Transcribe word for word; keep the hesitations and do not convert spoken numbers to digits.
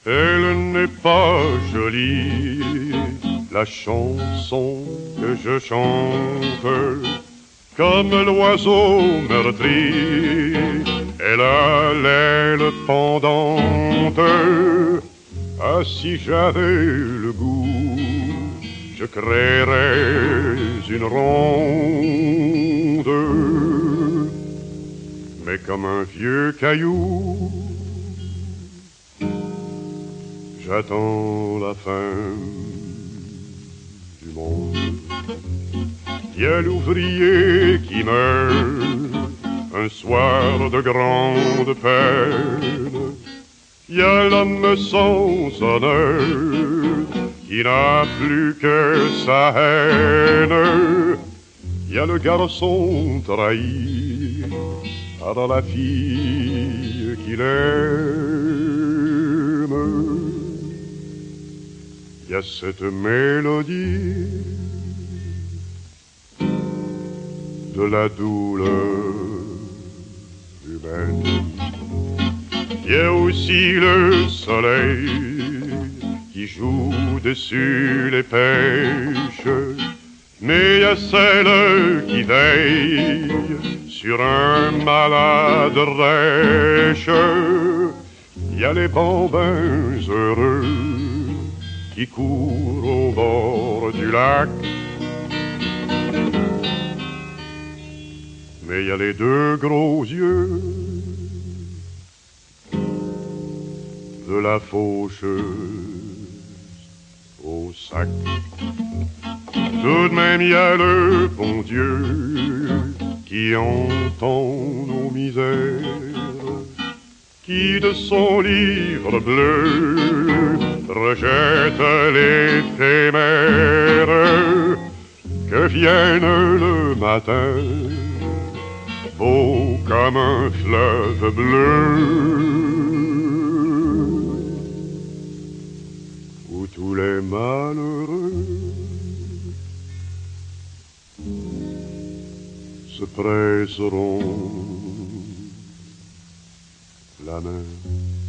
Elle n'est pas jolie, la chanson que je chante, comme l'oiseau meurtri, elle a l'aile pendante. Ah, si j'avais le goût, je créerais une ronde. Mais comme un vieux caillou, j'attends la fin du monde. Il y a l'ouvrier qui meurt un soir de grande peine. Il y a l'homme sans honneur qui n'a plus que sa haine. Il y a le garçon trahi par la fille qu'il aime. Il y a cette mélodie de la douleur humaine. Il y a aussi le soleil qui joue dessus les pêches, mais il y a celle qui veille sur un malade rêche. Il y a les bambins heureux qui courent au bord du lac, mais il y a les deux gros yeux de la faucheuse au sac. Tout de même il y a le bon Dieu qui entend nos misères, qui de son livre bleu rejette l'éphémère. Que vienne le matin, beau comme un fleuve bleu, où tous les malheureux se presseront la main.